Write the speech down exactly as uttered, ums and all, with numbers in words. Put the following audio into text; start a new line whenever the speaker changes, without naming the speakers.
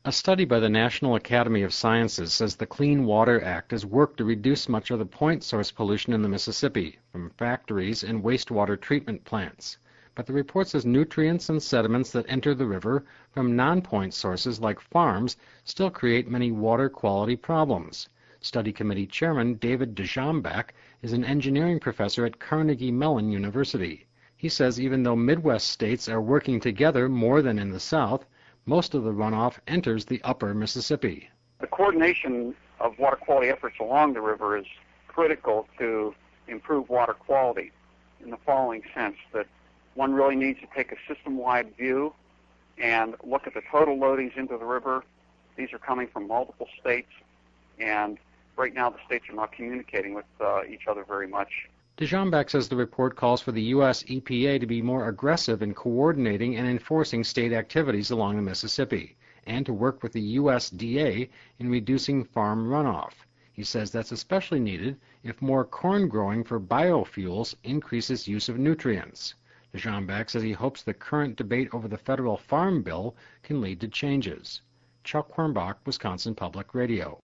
A study by the National Academy of Sciences says the Clean Water Act has worked to reduce much of the point source pollution in the Mississippi from factories and wastewater treatment plants. But the report says nutrients and sediments that enter the river from non-point sources like farms still create many water quality problems. Study Committee Chairman David DeJombach is an engineering professor at Carnegie Mellon University. He says even though Midwest states are working together more than in the South, most of the runoff enters the upper Mississippi.
The coordination of water quality efforts along the river is critical to improve water quality in the following sense, that one really needs to take a system-wide view and look at the total loadings into the river. These are coming from multiple states, and right now the states are not communicating with uh, each other very much.
DeJombach says the report calls for the U S E P A to be more aggressive in coordinating and enforcing state activities along the Mississippi, and to work with the U S D A in reducing farm runoff. He says that's especially needed if more corn growing for biofuels increases use of nutrients. DeJombach says he hopes the current debate over the federal farm bill can lead to changes. Chuck Quirmbach, Wisconsin Public Radio.